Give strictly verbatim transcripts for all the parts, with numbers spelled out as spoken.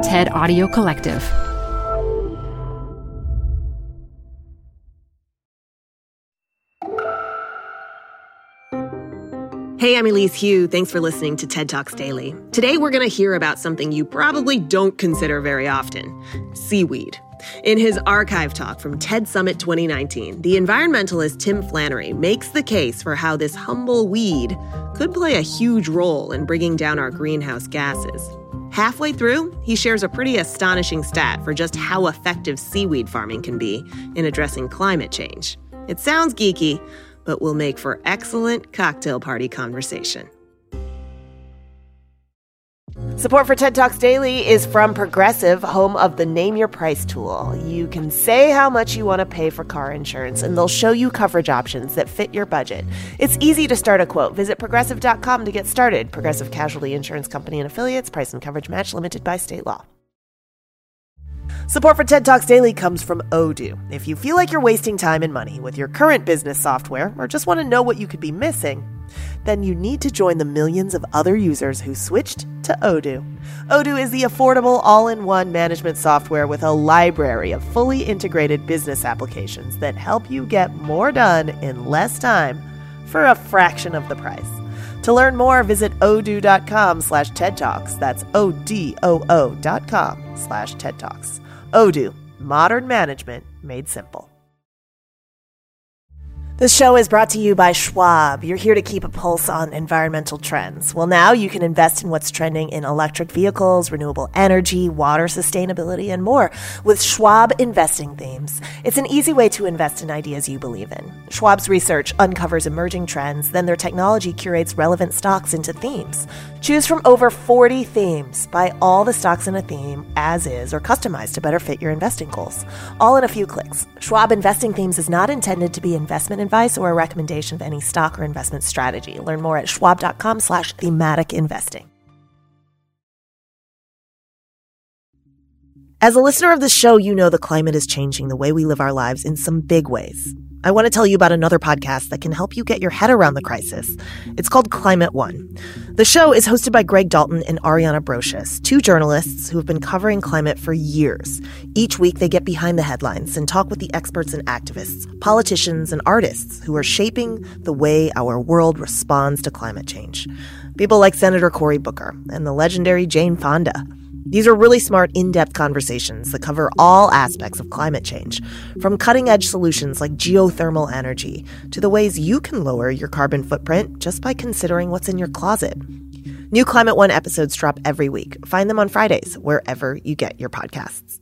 TED Audio Collective. Hey, I'm Elise Hu. Thanks for listening to TED Talks Daily. Today, we're going to hear about something you probably don't consider very often: seaweed. In his archive talk from TED Summit twenty nineteen, the environmentalist Tim Flannery makes the case for how this humble weed could play a huge role in bringing down our greenhouse gases. Halfway through, he shares a pretty astonishing stat for just how effective seaweed farming can be in addressing climate change. It sounds geeky, but will make for excellent cocktail party conversation. Support for TED Talks Daily is from Progressive, home of the Name Your Price tool. You can say how much you want to pay for car insurance, and they'll show you coverage options that fit your budget. It's easy to start a quote. Visit progressive dot com to get started. Progressive Casualty Insurance Company and Affiliates. Price and coverage match limited by state law. Support for TED Talks Daily comes from Odoo. If you feel like you're wasting time and money with your current business software, or just want to know what you could be missing, then you need to join the millions of other users who switched to Odoo. Odoo is the affordable all-in-one management software with a library of fully integrated business applications that help you get more done in less time for a fraction of the price. To learn more, visit odoo.com slash TED Talks. That's O-D-O-O dot com slash TED Talks. Odoo, modern management made simple. This show is brought to you by Schwab. You're here to keep a pulse on environmental trends. Well, now you can invest in what's trending in electric vehicles, renewable energy, water sustainability, and more with Schwab Investing Themes. It's an easy way to invest in ideas you believe in. Schwab's research uncovers emerging trends, then their technology curates relevant stocks into themes. Choose from over forty themes. Buy all the stocks in a theme as is or customized to better fit your investing goals. All in a few clicks. Schwab Investing Themes is not intended to be investment advice or a recommendation of any stock or investment strategy. Learn more at schwab.com slash thematic investing. As a listener of this show, you know the climate is changing the way we live our lives in some big ways. I want to tell you about another podcast that can help you get your head around the crisis. It's called Climate One. The show is hosted by Greg Dalton and Ariana Brocious, two journalists who have been covering climate for years. Each week, they get behind the headlines and talk with the experts and activists, politicians, and artists who are shaping the way our world responds to climate change. People like Senator Cory Booker and the legendary Jane Fonda. These are really smart, in-depth conversations that cover all aspects of climate change, from cutting-edge solutions like geothermal energy to the ways you can lower your carbon footprint just by considering what's in your closet. New Climate One episodes drop every week. Find them on Fridays, wherever you get your podcasts.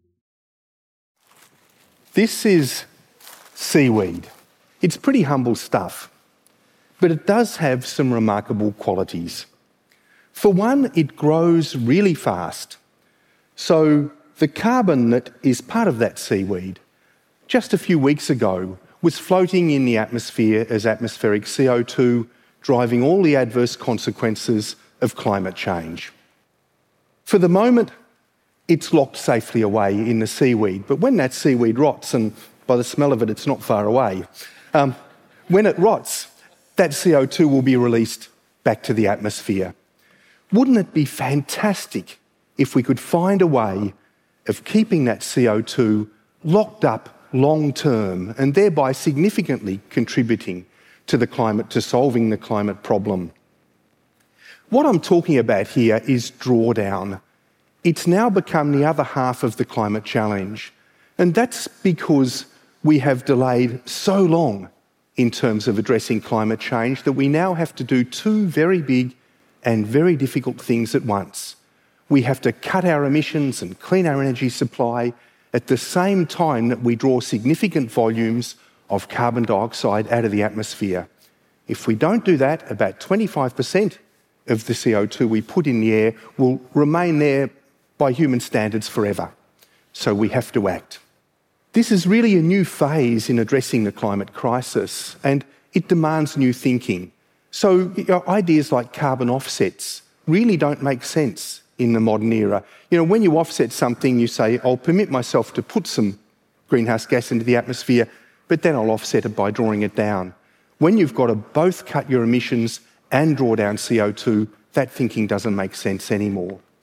This is seaweed. It's pretty humble stuff, but it does have some remarkable qualities. For one, it grows really fast. So the carbon that is part of that seaweed, just a few weeks ago, was floating in the atmosphere as atmospheric C O two, driving all the adverse consequences of climate change. For the moment, it's locked safely away in the seaweed, but when that seaweed rots, and by the smell of it, it's not far away, um, when it rots, that C O two will be released back to the atmosphere. Wouldn't it be fantastic if we could find a way of keeping that C O two locked up long term and thereby significantly contributing to the climate, to solving the climate problem? What I'm talking about here is drawdown. It's now become the other half of the climate challenge, and that's because we have delayed so long in terms of addressing climate change that we now have to do two very big and very difficult things at once. We have to cut our emissions and clean our energy supply at the same time that we draw significant volumes of carbon dioxide out of the atmosphere. If we don't do that, about twenty-five percent of the C O two we put in the air will remain there by human standards forever. So we have to act. This is really a new phase in addressing the climate crisis, and it demands new thinking. So you know, ideas like carbon offsets really don't make sense in the modern era. You know, when you offset something, you say, I'll permit myself to put some greenhouse gas into the atmosphere, but then I'll offset it by drawing it down. When you've got to both cut your emissions and draw down C O two, that thinking doesn't make sense anymore.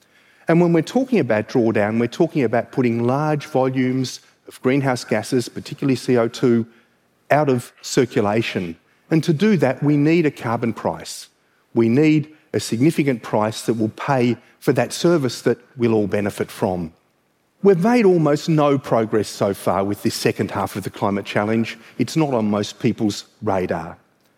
And when we're talking about drawdown, we're talking about putting large volumes of greenhouse gases, particularly C O two, out of circulation. And to do that, we need a carbon price. We need a significant price that will pay for that service that we'll all benefit from. We've made almost no progress so far with this second half of the climate challenge. It's not on most people's radar.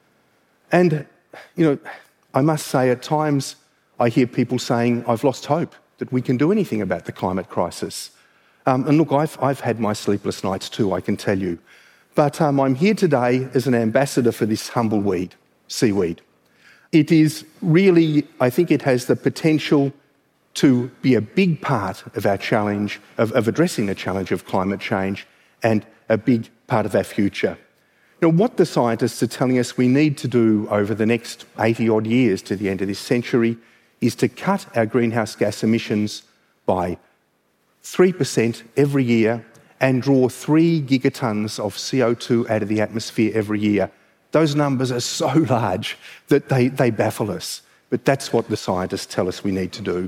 And, you know, I must say at times I hear people saying, I've lost hope that we can do anything about the climate crisis. Um, and look, I've, I've had my sleepless nights too, I can tell you. But um, I'm here today as an ambassador for this humble weed, seaweed. It is really, I think it has the potential to be a big part of our challenge, of, of addressing the challenge of climate change, and a big part of our future. Now, what the scientists are telling us we need to do over the next eighty odd years to the end of this century is to cut our greenhouse gas emissions by three percent every year and draw three gigatons of C O two out of the atmosphere every year. Those numbers are so large that they, they baffle us. But that's what the scientists tell us we need to do.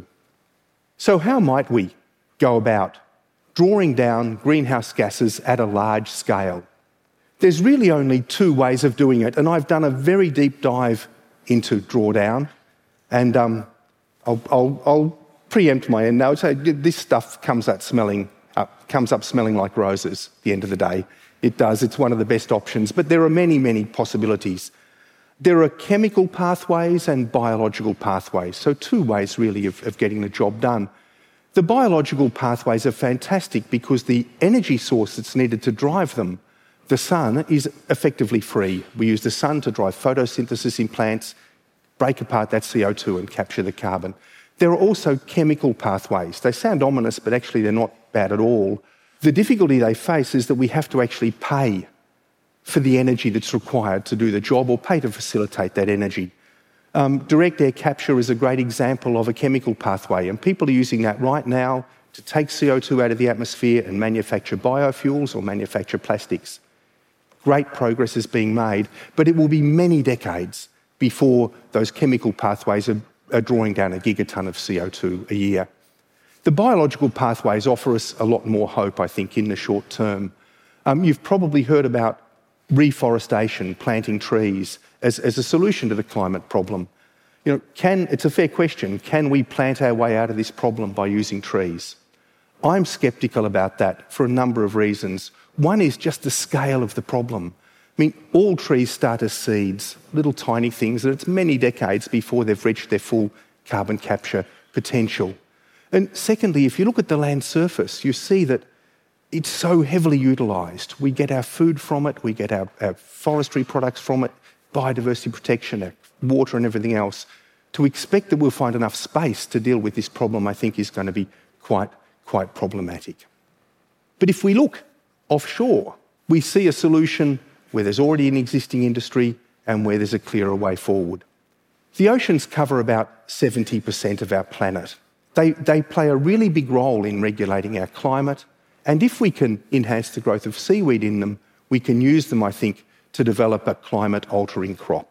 So how might we go about drawing down greenhouse gases at a large scale? There's really only two ways of doing it, and I've done a very deep dive into drawdown, and um, I'll, I'll, I'll preempt my end now. So this stuff comes up smelling, up, comes up smelling like roses at the end of the day. It does. It's one of the best options, but there are many, many possibilities. There are chemical pathways and biological pathways, so two ways really of, of getting the job done. The biological pathways are fantastic because the energy source that's needed to drive them, the sun, is effectively free. We use the sun to drive photosynthesis in plants, break apart that C O two and capture the carbon. There are also chemical pathways. They sound ominous, but actually they're not bad at all. The difficulty they face is that we have to actually pay for the energy that's required to do the job, or pay to facilitate that energy. Um, direct air capture is a great example of a chemical pathway, and people are using that right now to take C O two out of the atmosphere and manufacture biofuels or manufacture plastics. Great progress is being made, but it will be many decades before those chemical pathways are, are drawing down a gigaton of C O two a year. The biological pathways offer us a lot more hope, I think, in the short term. Um, you've probably heard about reforestation, planting trees, as, as a solution to the climate problem. You know, can, it's a fair question, can we plant our way out of this problem by using trees? I'm sceptical about that for a number of reasons. One is just the scale of the problem. I mean, all trees start as seeds, little tiny things, and it's many decades before they've reached their full carbon capture potential. And secondly, if you look at the land surface, you see that it's so heavily utilised. We get our food from it, we get our, our forestry products from it, biodiversity protection, our water and everything else. To expect that we'll find enough space to deal with this problem, I think, is going to be quite, quite problematic. But if we look offshore, we see a solution where there's already an existing industry and where there's a clearer way forward. The oceans cover about seventy percent of our planet. They, they play a really big role in regulating our climate, and if we can enhance the growth of seaweed in them, we can use them, I think, to develop a climate-altering crop.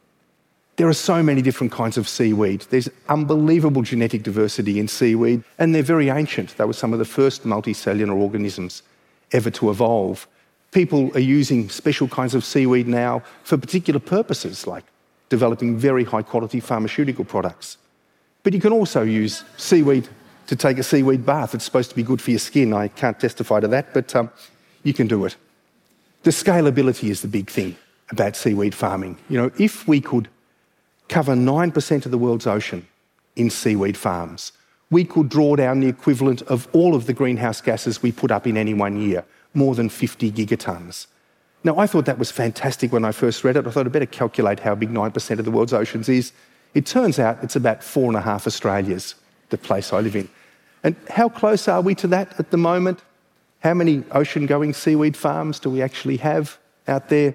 There are so many different kinds of seaweed. There's unbelievable genetic diversity in seaweed, and they're very ancient. They were some of the first multicellular organisms ever to evolve. People are using special kinds of seaweed now for particular purposes, like developing very high-quality pharmaceutical products. But you can also use seaweed to take a seaweed bath. It's supposed to be good for your skin. I can't testify to that, but um, you can do it. The scalability is the big thing about seaweed farming. You know, if we could cover nine percent of the world's ocean in seaweed farms, we could draw down the equivalent of all of the greenhouse gases we put up in any one year, more than fifty gigatons. Now, I thought that was fantastic when I first read it. I thought I'd better calculate how big nine percent of the world's oceans is. It turns out it's about four and a half Australias, the place I live in. And how close are we to that at the moment? How many ocean-going seaweed farms do we actually have out there?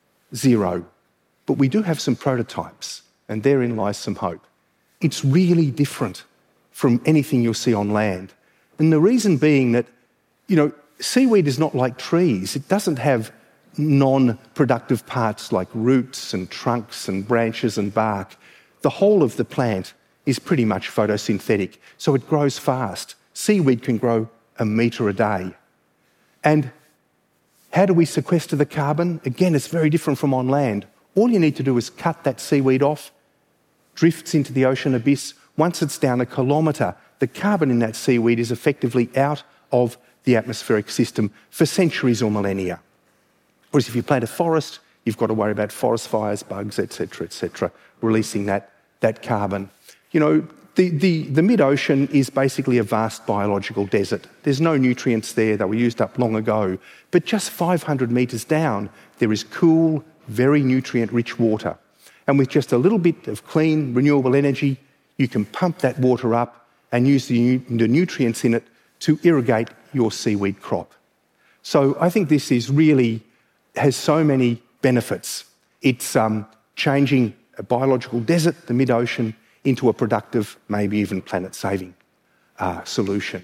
Zero. But we do have some prototypes, and therein lies some hope. It's really different from anything you'll see on land. And the reason being that, you know, seaweed is not like trees. It doesn't have non-productive parts like roots and trunks and branches and bark. The whole of the plant is pretty much photosynthetic, so it grows fast. Seaweed can grow a metre a day. And how do we sequester the carbon? Again, it's very different from on land. All you need to do is cut that seaweed off, drifts into the ocean abyss. Once it's down a kilometre, the carbon in that seaweed is effectively out of the atmospheric system for centuries or millennia. Whereas if you plant a forest, you've got to worry about forest fires, bugs, et cetera, et cetera, releasing that, that carbon. You know, the, the, the mid-ocean is basically a vast biological desert. There's no nutrients there, they were used up long ago. But just five hundred metres down, there is cool, very nutrient-rich water. And with just a little bit of clean, renewable energy, you can pump that water up and use the, the nutrients in it to irrigate your seaweed crop. So I think this is really, has so many benefits. It's um, changing a biological desert, the mid-ocean, into a productive, maybe even planet-saving uh, solution.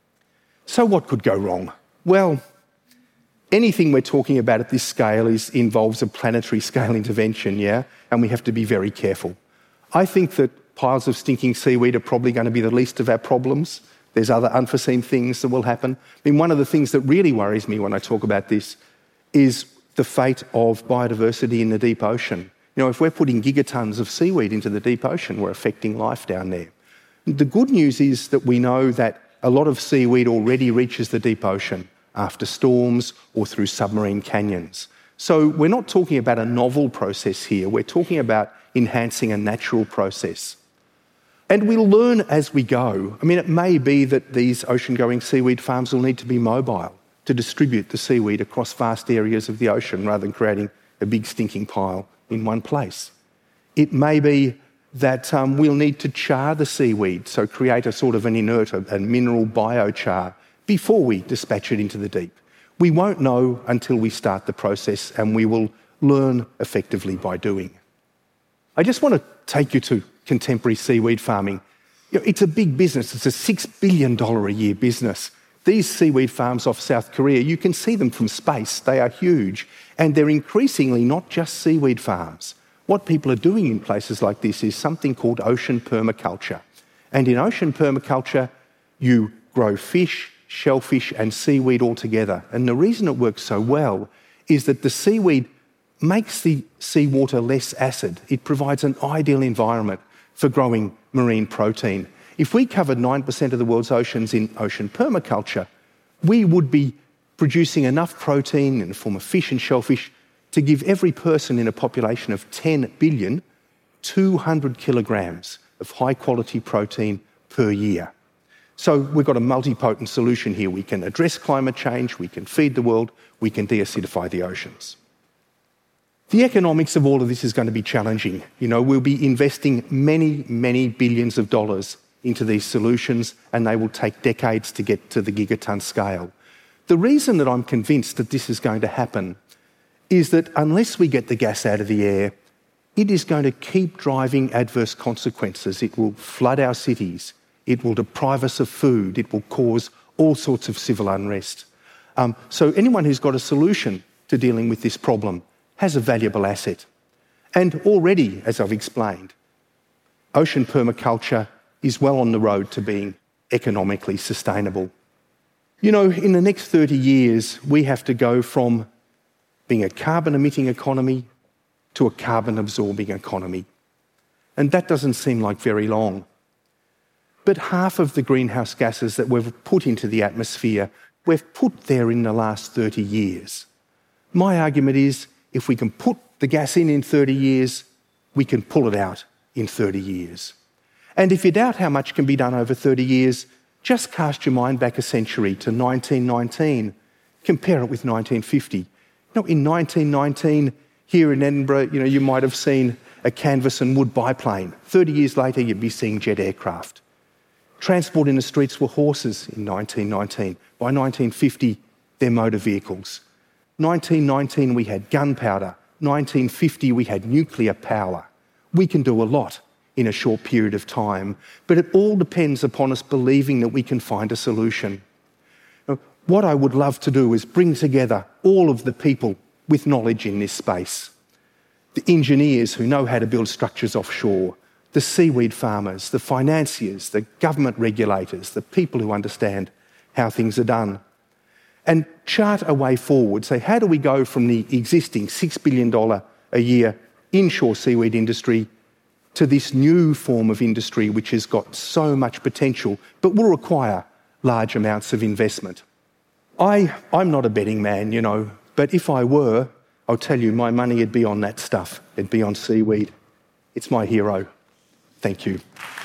So what could go wrong? Well, anything we're talking about at this scale is, involves a planetary scale intervention, yeah? And we have to be very careful. I think that piles of stinking seaweed are probably going to be the least of our problems. There's other unforeseen things that will happen. I mean, one of the things that really worries me when I talk about this is the fate of biodiversity in the deep ocean. You know, if we're putting gigatons of seaweed into the deep ocean, we're affecting life down there. The good news is that we know that a lot of seaweed already reaches the deep ocean after storms or through submarine canyons. So we're not talking about a novel process here, we're talking about enhancing a natural process. And we'll learn as we go. I mean, it may be that these ocean-going seaweed farms will need to be mobile to distribute the seaweed across vast areas of the ocean rather than creating a big stinking pile in one place. It may be that um, we'll need to char the seaweed, so create a sort of an inert, a, a mineral biochar, before we dispatch it into the deep. We won't know until we start the process, and we will learn effectively by doing. I just want to take you to contemporary seaweed farming. You know, it's a big business. It's a six billion dollars a year business. These seaweed farms off South Korea, you can see them from space. They are huge. And they're increasingly not just seaweed farms. What people are doing in places like this is something called ocean permaculture. And in ocean permaculture, you grow fish, shellfish and seaweed all together. And the reason it works so well is that the seaweed makes the seawater less acid. It provides an ideal environment for growing marine protein. If we covered nine percent of the world's oceans in ocean permaculture, we would be producing enough protein in the form of fish and shellfish to give every person in a population of ten billion, two hundred kilograms of high-quality protein per year. So we've got a multipotent solution here. We can address climate change, we can feed the world, we can deacidify the oceans. The economics of all of this is going to be challenging. You know, we'll be investing many, many billions of dollars into these solutions, and they will take decades to get to the gigaton scale. The reason that I'm convinced that this is going to happen is that unless we get the gas out of the air, it is going to keep driving adverse consequences. It will flood our cities, it will deprive us of food, it will cause all sorts of civil unrest. Um, so anyone who's got a solution to dealing with this problem has a valuable asset. And already, as I've explained, ocean permaculture is well on the road to being economically sustainable. You know, in the next thirty years, we have to go from being a carbon-emitting economy to a carbon-absorbing economy. And that doesn't seem like very long. But half of the greenhouse gases that we've put into the atmosphere, we've put there in the last thirty years. My argument is, if we can put the gas in in thirty years, we can pull it out in thirty years. And if you doubt how much can be done over thirty years, just cast your mind back a century to nineteen nineteen. Compare it with nineteen fifty. You know, in nineteen nineteen, here in Edinburgh, you know, you might have seen a canvas and wood biplane. thirty years later, you'd be seeing jet aircraft. Transport in the streets were horses in nineteen nineteen. By nineteen fifty, they're motor vehicles. nineteen nineteen, we had gunpowder. nineteen fifty, we had nuclear power. We can do a lot in a short period of time, but it all depends upon us believing that we can find a solution. Now, what I would love to do is bring together all of the people with knowledge in this space. The engineers who know how to build structures offshore, the seaweed farmers, the financiers, the government regulators, the people who understand how things are done, and chart a way forward. Say, how do we go from the existing six billion dollars a year inshore seaweed industry to this new form of industry which has got so much potential but will require large amounts of investment? I, I'm not a betting man, you know, but if I were, I'll tell you, my money would be on that stuff. It'd be on seaweed. It's my hero. Thank you.